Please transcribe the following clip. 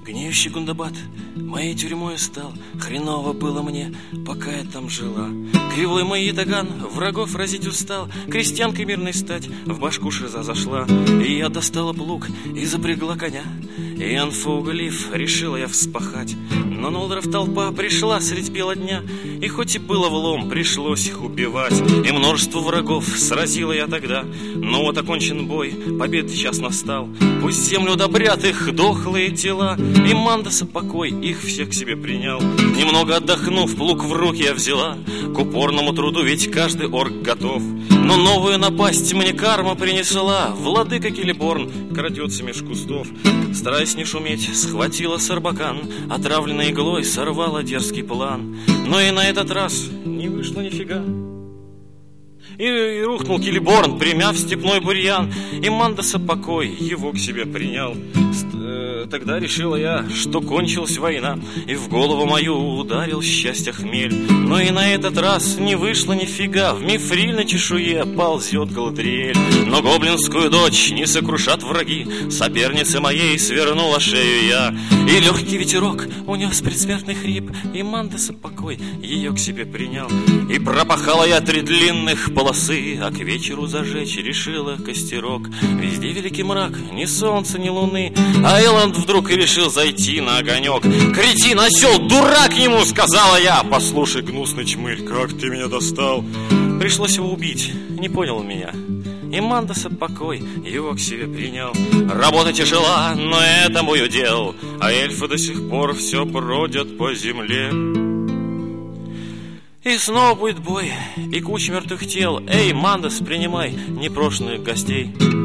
Гниющий Гундабад моей тюрьмой стал. Хреново было мне, пока я там жила. Кривой мой ятаган врагов разить устал. Крестьянкой мирной стать в башку шиза зашла. И я достала плуг и запрягла коня. И Анфуглиф решила я вспахать. Но Нолдров толпа пришла средь бела дня. И хоть и было влом, пришлось их убивать. И множество врагов сразила я тогда. Но вот окончен бой, победы час настал. Пусть землю удобрят их дохлые тела. И Мандаса покой их всех к себе принял. Немного отдохнув, плуг в руки я взяла. К упорному труду ведь каждый орк готов. Но новую напасть мне карма принесла. Владыка Келеборн крадется меж кустов. Стараясь не шуметь, схватила Сарбакан. Отравленной иглой сорвала дерзкий план. Но и на этот раз не вышло нифига. И рухнул Келеборн, примяв степной бурьян. И Мандаса покой его к себе принял. Тогда решила я, что кончилась война. И в голову мою ударил счастья хмель. Но и на этот раз не вышло нифига. В мифрильной чешуе ползет Галадриэль. Но гоблинскую дочь не сокрушат враги. Сопернице моей свернула шею я. И легкий ветерок унес предсмертный хрип. И Мандаса покой ее к себе принял. И пропахала я 3 длинных полосы. А к вечеру зажечь решила костерок. Везде великий мрак, ни солнца, ни луны. А Элланд вдруг и решил зайти на огонек. Кретин, осел, дурак ему, сказала я. Послушай, гнусный чмырь, как ты меня достал. Пришлось его убить, не понял меня. И Мандаса покой его к себе принял. Работа тяжела, но это мой удел. А эльфы до сих пор все бродят по земле. И снова будет бой, и куча мертвых тел. Эй, Мандас, принимай непрошенных гостей.